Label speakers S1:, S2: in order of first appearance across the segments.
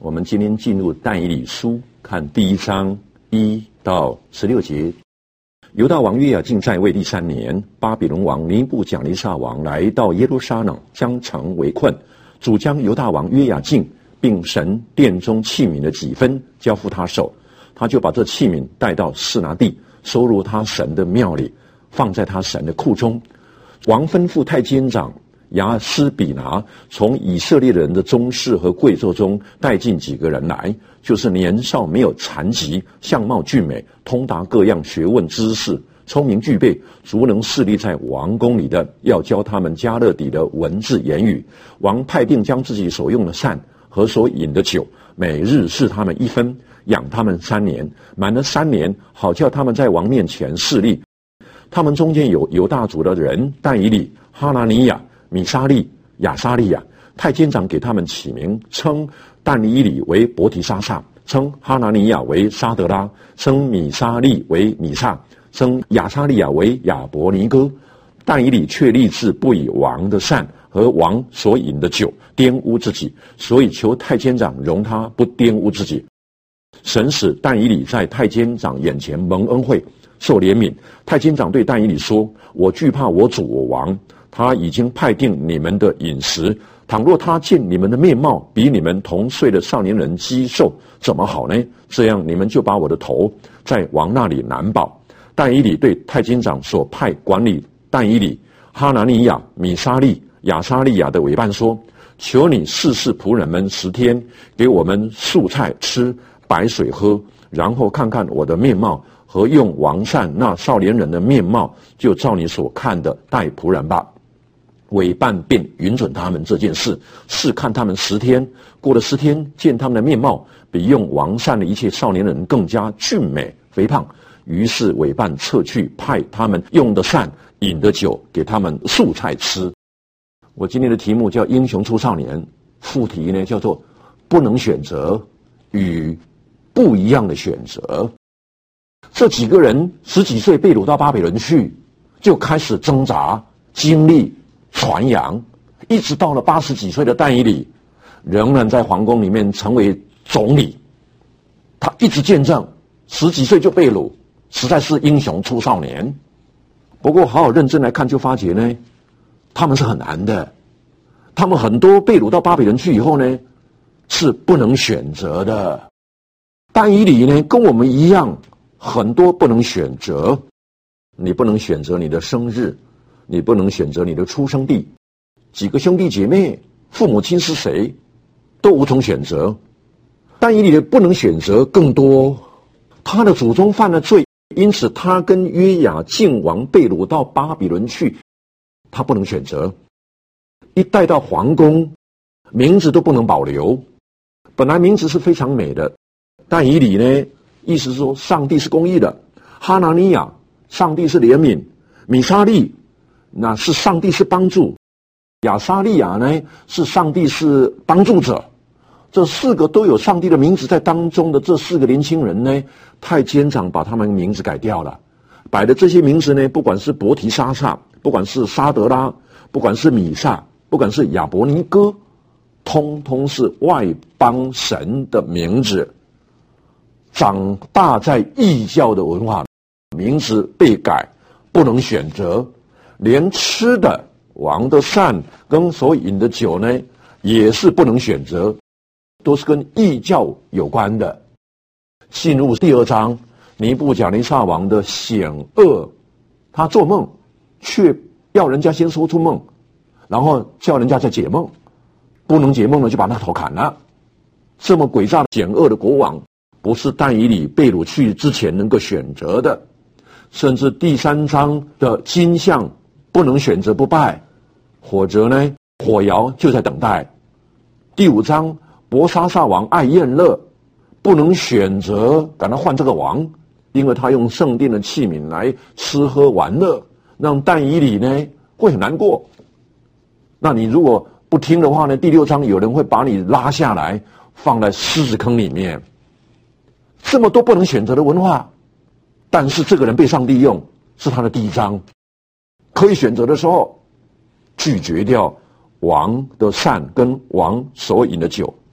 S1: 我们今天进入但以理书，看第1章1到16节。犹大王约雅敬在位第3年，巴比伦王尼布甲尼撒王来到耶路撒冷，将城围困，主将犹大王约雅敬并神殿中器皿的几分交付他手，他就把这器皿带到示拿地，收入他神的庙里，放在他神的库中。王吩咐太监长亚斯比拿从以色列人的宗室和贵胄中带进几个人来，就是年少没有残疾，相貌俊美，通达各样学问知识，聪明具备，足能侍立在王宫里的，要教他们加勒底的文字言语。王派定将自己所用的膳和所饮的酒，每日赐他们1分，养他们3年，满了3年，好叫他们在王面前侍立。他们中间有犹大族的人，但以理、哈拿尼亚、米沙利、亚沙利亚，太监长给他们起名，称但以理为伯提沙撒，称哈拿尼亚为沙德拉，称米沙利为米撒，称亚沙利亚为亚伯尼哥。但以理却立志不以王的膳和王所饮的酒玷污自己，所以求太监长容他不玷污自己。神使但以理在太监长眼前蒙恩惠，受怜悯。太监长对但以理说：我惧怕我主我王，他已经派定你们的饮食，倘若他见你们的面貌比你们同岁的少年人肌瘦，怎么好呢？这样你们就把我的头在王那里难保。但以理对太监长所派管理但以理、哈拿尼亚、米沙利、亚沙利亚的委办说：求你试试仆人们10天，给我们素菜吃，白水喝，然后看看我的面貌和用王膳那少年人的面貌，就照你所看的待仆人吧。委办便允准他们这件事，试看他们10天。过了10天，见他们的面貌比用王膳的一切少年人更加俊美肥胖，于是委办撤去，派他们用的膳饮的酒给他们素菜吃。我今天的题目叫英雄出少年，副题呢叫做不能选择与不一样的选择。这几个人10几岁被掳到巴比伦去，就开始挣扎经历传扬，一直到了80几岁的但以理仍然在皇宫里面成为总理。他一直见证10几岁就被掳，实在是英雄出少年。不过好好认真来看，就发觉呢，他们是很难的。他们很多被掳到巴比伦去以后呢，是不能选择的。但以理呢，跟我们一样，很多不能选择。你不能选择你的生日，你不能选择你的出生地，几个兄弟姐妹、父母亲是谁，都无从选择。但以理不能选择更多，他的祖宗犯了罪，因此他跟约雅敬王被掳到巴比伦去，他不能选择。一带到皇宫，名字都不能保留。本来名字是非常美的，但以理呢，意思是说上帝是公义的。哈拿尼亚，上帝是怜悯。米沙利，那是上帝是帮助。亚沙利亚呢，是上帝是帮助者。这4个都有上帝的名字在当中的这4个年轻人呢，太监长把他们名字改掉了，摆的这些名字呢，不管是伯提沙撒，不管是沙德拉，不管是米撒，不管是亚伯尼哥，通通是外邦神的名字。长大在异教的文化，名字被改，不能选择，连吃的王的膳跟所饮的酒呢，也是不能选择，都是跟异教有关的。进入第2章，尼布甲尼撒王的险恶，他做梦却要人家先说出梦，然后叫人家再解梦，不能解梦了就把他头砍了。这么诡诈险恶的国王，不是但以理被掳去之前能够选择的。甚至第3章的金像不能选择不拜，否则呢，火窑就在等待。第5章伯沙撒王爱宴乐，不能选择赶他换这个王，因为他用圣殿的器皿来吃喝玩乐，让但以理呢会很难过。那你如果不听的话呢，第6章有人会把你拉下来放在狮子坑里面。这么多不能选择的文化，但是这个人被上帝用，是他的第1章。可以选择的时候，拒绝掉王的膳跟王所饮的酒。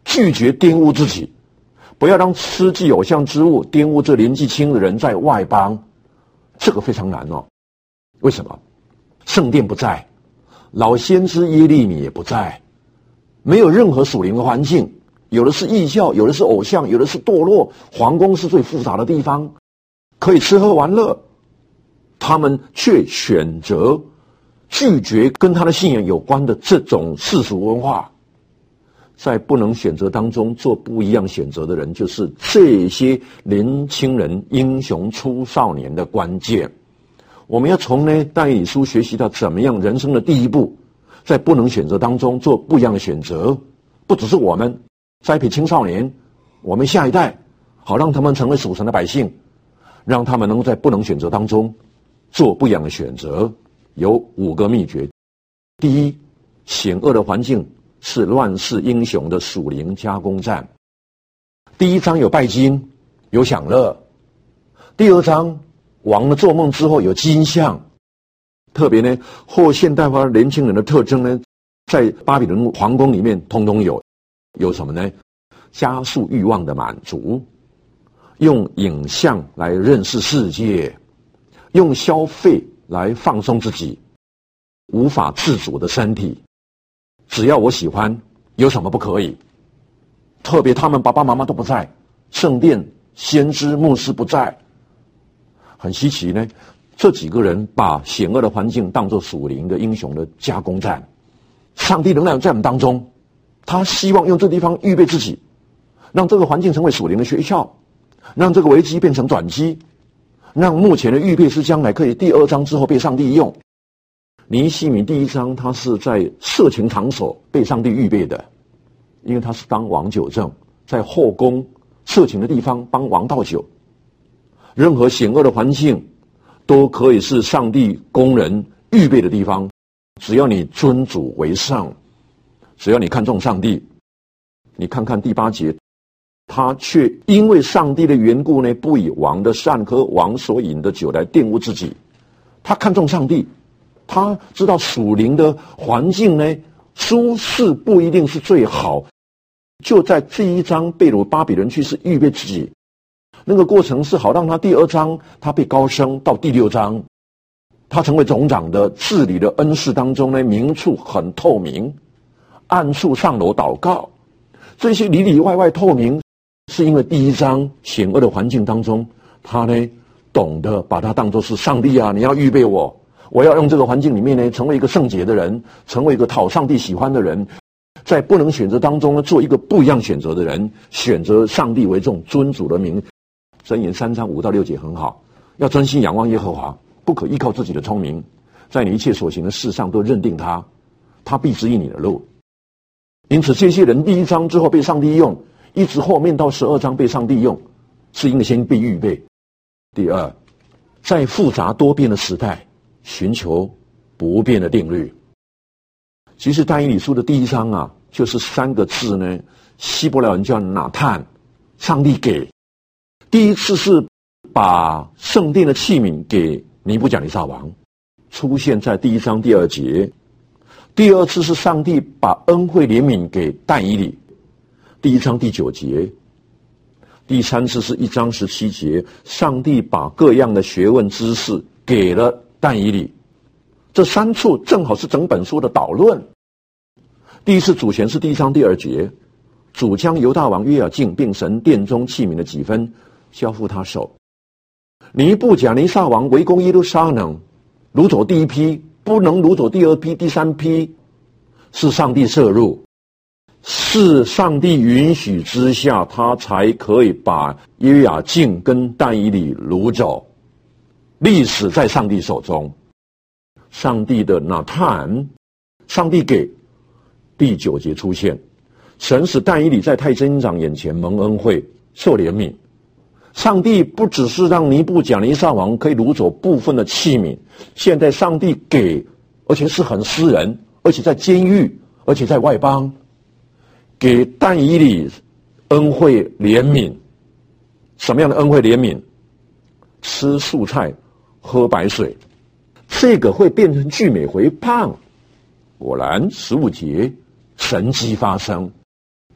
S1: 拒绝玷污自己，不要让吃祭偶像之物玷污这年纪轻的人在外邦。这个非常难哦。为什么？圣殿不在，老先知耶利米也不在，没有任何属灵的环境，有的是异教，有的是偶像，有的是堕落，皇宫是最复杂的地方，可以吃喝玩乐，他们却选择拒绝跟他的信仰有关的这种世俗文化。在不能选择当中做不一样选择的人，就是这些年轻人英雄出少年的关键。我们要从但以理书学习到怎么样人生的第一步，在不能选择当中做不一样的选择。不只是我们栽培青少年，我们下一代，好让他们成为属神的百姓，让他们能够在不能选择当中做不一样的选择。有5个秘诀。第一，险恶的环境是乱世英雄的属灵加工站。第1章有拜金，有享乐。第2章王的做梦之后有金像。特别后现代化年轻人的特征在巴比伦皇宫里面通通有。有什么呢？加速欲望的满足，用影像来认识世界，用消费来放松自己，无法自主的身体，只要我喜欢，有什么不可以？特别他们爸爸妈妈都不在，圣殿先知牧师不在，很稀奇这几个人把险恶的环境当作属灵的英雄的加工站。上帝仍然在我们当中，他希望用这地方预备自己，让这个环境成为属灵的学校，让这个危机变成转机，让目前的预备是将来可以第2章之后被上帝用。尼希米第1章他是在色情场所被上帝预备的，因为他是当王酒政，在后宫色情的地方帮王倒酒。任何险恶的环境都可以是上帝工人预备的地方，只要你尊主为上，只要你看重上帝。你看看第8节，他却因为上帝的缘故不以王的善喝王所饮的酒来玷污自己。他看重上帝，他知道属灵的环境舒适不一定是最好。就在这1章被掳巴比伦去是预备自己，那个过程是好让他第2章他被高升到第6章，他成为总长的治理的恩赐当中明处很透明，暗处上楼祷告。这些里里外外透明，是因为第1章险恶的环境当中，他懂得把它当作是上帝啊，你要预备我，我要用这个环境里面成为一个圣洁的人，成为一个讨上帝喜欢的人，在不能选择当中做一个不一样选择的人，选择上帝为重，尊主的名。箴言3章5到6节很好，要专心仰望耶和华，不可依靠自己的聪明，在你一切所行的事上都认定他，他必指引你的路。因此这些人第1章之后被上帝用，一直后面到12章被上帝用，是因为先被预备。第2，在复杂多变的时代寻求不变的定律。其实但以理书的第1章就是3个字希伯来文叫拿探，上帝给。第一次是把圣殿的器皿给尼布甲尼撒王，出现在第1章第2节。第2次是上帝把恩惠怜悯给但以理，第1章第9节。第3次是1章17节，上帝把各样的学问知识给了但以理。这3处正好是整本书的导论。第1次主权是第1章第2节，主将犹大王约雅敬并神殿中器皿的几分交付他手。尼布甲尼撒王围攻耶路撒冷，掳走第1批，不能掳走第2批、第3批，是上帝摄入，是上帝允许之下，他才可以把约雅敬跟但以理掳走。历史在上帝手中，上帝的拿探，上帝给。第9节出现，神使但以理在太监长眼前蒙恩惠，受怜悯。上帝不只是让尼布甲尼撒王可以掳走部分的器皿，现在上帝给，而且是很私人，而且在监狱，而且在外邦，给但以理恩惠怜悯。什么样的恩惠怜悯？吃素菜，喝白水，这个会变成聚美回胖。果然15节神迹发生，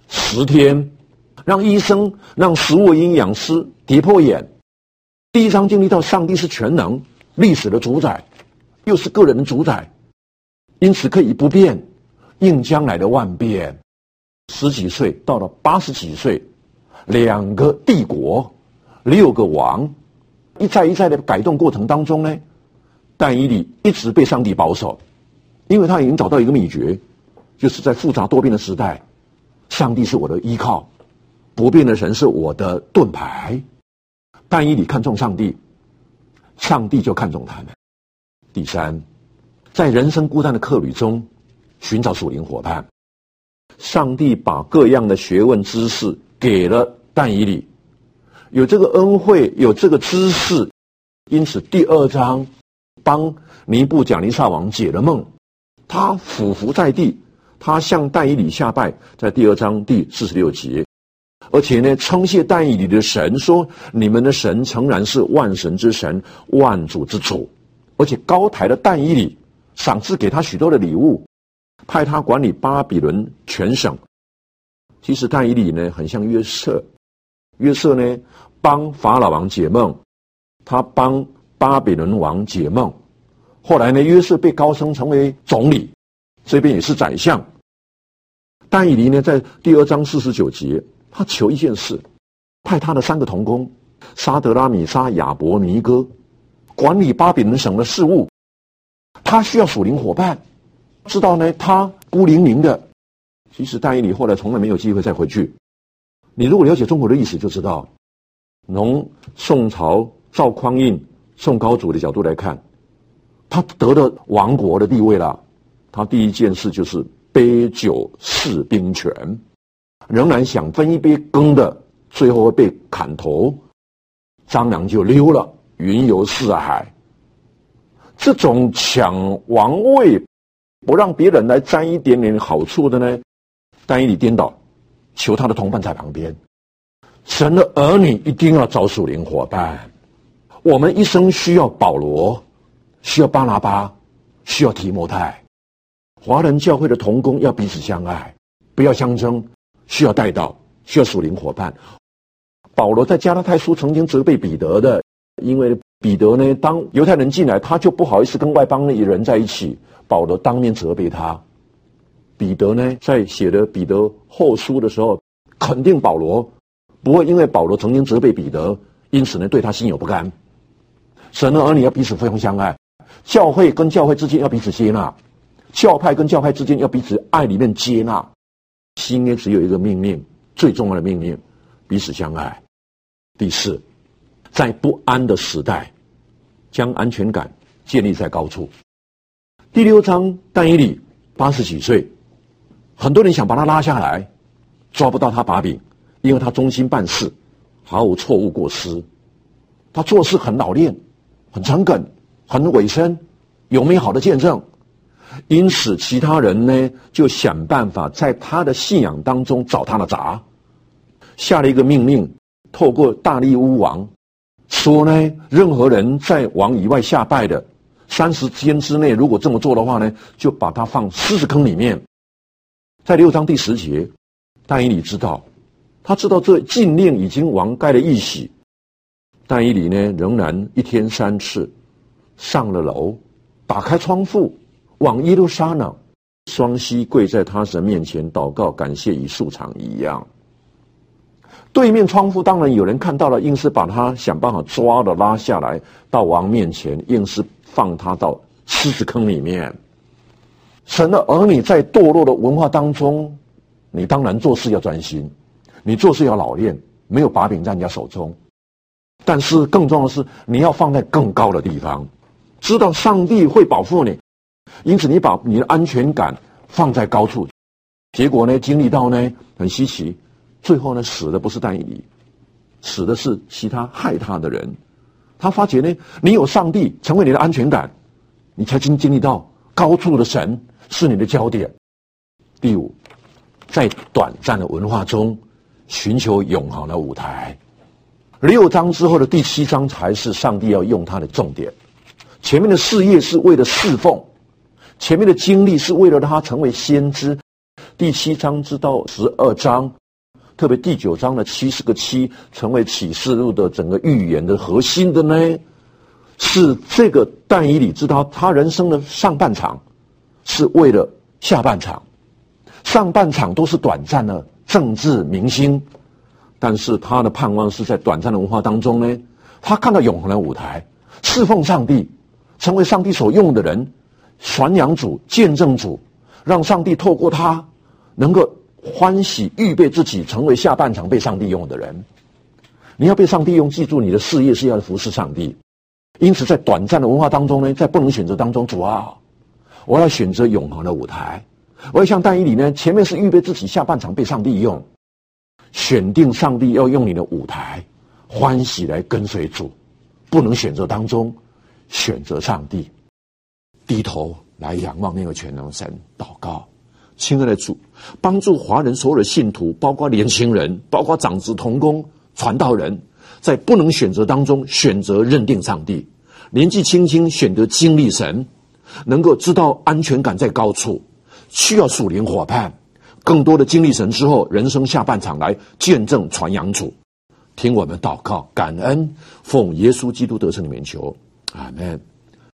S1: 10天，让医生、让食物营养师跌破眼。第一章经历到上帝是全能、历史的主宰，又是个人的主宰，因此可以不变应将来的万变。10几岁到了80几岁，2个帝国，6个王，一再的改动过程当中呢，但以理一直被上帝保守，因为他已经找到一个秘诀，就是在复杂多变的时代，上帝是我的依靠，不变的神是我的盾牌。但以理看重上帝，上帝就看重他们。第3，在人生孤单的客旅中寻找属灵伙伴，上帝把各样的学问知识给了但以理，有这个恩惠，有这个知识，因此第2章帮尼布甲尼撒王解了梦，他俯伏在地，他向但以理下拜，在第2章第46节。而且呢，称谢但以理的神，说你们的神诚然是万神之神，万主之主。而且高抬了但以理，赏赐给他许多的礼物，派他管理巴比伦全省。其实但以理呢，很像约瑟，约瑟呢帮法老王解梦，他帮巴比伦王解梦。后来呢，约瑟被高升成为总理，这边也是宰相。但以理呢，在第2章49节，他求一件事，派他的3个同工沙德拉、米沙、亚伯尼哥管理巴比伦省的事务。他需要属灵伙伴，知道呢他孤零零的。其实但以理后来从来没有机会再回去。你如果了解中国的历史就知道，从宋朝赵匡胤、宋高祖的角度来看，他得了亡国的地位了。他第一件事就是杯酒释兵权，仍然想分一杯羹的，最后会被砍头，张良就溜了，云游四海。这种抢王位不让别人来沾一点点好处的呢，但以理颠倒，求他的同伴在旁边。神的儿女一定要找属灵伙伴，我们一生需要保罗，需要巴拿巴，需要提摩太。华人教会的同工要彼此相爱，不要相争，需要带导，需要属灵伙伴。保罗在加拉太书曾经责备彼得的，因为彼得呢，当犹太人进来，他就不好意思跟外邦人在一起，保罗当面责备他。彼得呢，在写的彼得后书的时候，肯定保罗，不会因为保罗曾经责备彼得，因此呢对他心有不甘。神的儿女要彼此互相爱，教会跟教会之间要彼此接纳，教派跟教派之间要彼此爱里面接纳。新约只有一个命令，最重要的命令，彼此相爱。第4，在不安的时代，将安全感建立在高处。第6章，但以理80几岁，很多人想把他拉下来，抓不到他把柄，因为他忠心办事，毫无错误过失。他做事很老练，很诚恳，很委身，有美好的见证。因此其他人呢，就想办法在他的信仰当中找他的茬，下了一个命令，透过大利乌王说呢，任何人在王以外下拜的，30天之内如果这么做的话呢，就把他放狮子坑里面。在6章第10节，但以理知道，他知道这禁令已经王盖了一喜，但以理呢，仍然1天3次上了楼，打开窗户，往耶路撒冷，双膝跪在他神面前祷告感谢，与素常一样。对面窗户当然有人看到了，硬是把他想办法抓了拉下来，到王面前，硬是放他到狮子坑里面。神的儿女在堕落的文化当中，你当然做事要专心，你做事要老练，没有把柄在人家手中。但是更重要的是，你要放在更高的地方，知道上帝会保护你，因此你把你的安全感放在高处。结果呢，经历到呢很稀奇，最后呢死的不是但以理，死的是其他害他的人。他发觉呢，你有上帝成为你的安全感，你才经历到高处的神是你的焦点。第5，在短暂的文化中寻求永恒的舞台。6章之后的第7章才是上帝要用他的重点。前面的事业是为了侍奉，前面的经历是为了让他成为先知， 第7章直到12章，特别第9章的70个7，成为启示录的整个预言的核心的呢，是这个但以理知道他人生的上半场是为了下半场，上半场都是短暂的政治明星，但是他的盼望是在短暂的文化当中呢，他看到永恒的舞台，侍奉上帝，成为上帝所用的人，传扬主，见证主，让上帝透过他能够欢喜预备自己成为下半场被上帝用的人。你要被上帝用，记住你的事业是要服侍上帝。因此在短暂的文化当中呢，在不能选择当中，主啊，我要选择永恒的舞台。我要像但以理呢，前面是预备自己下半场被上帝用，选定上帝要用你的舞台，欢喜来跟随主。不能选择当中，选择上帝，低头来仰望那个全能神，祷告。亲爱的主，帮助华人所有的信徒，包括年轻人，包括长子同工、传道人，在不能选择当中选择认定上帝，年纪轻轻选择经历神，能够知道安全感在高处，需要属灵伙伴，更多的经历神之后，人生下半场来见证传扬主。听我们祷告，感恩，奉耶稣基督得胜的名求，阿们。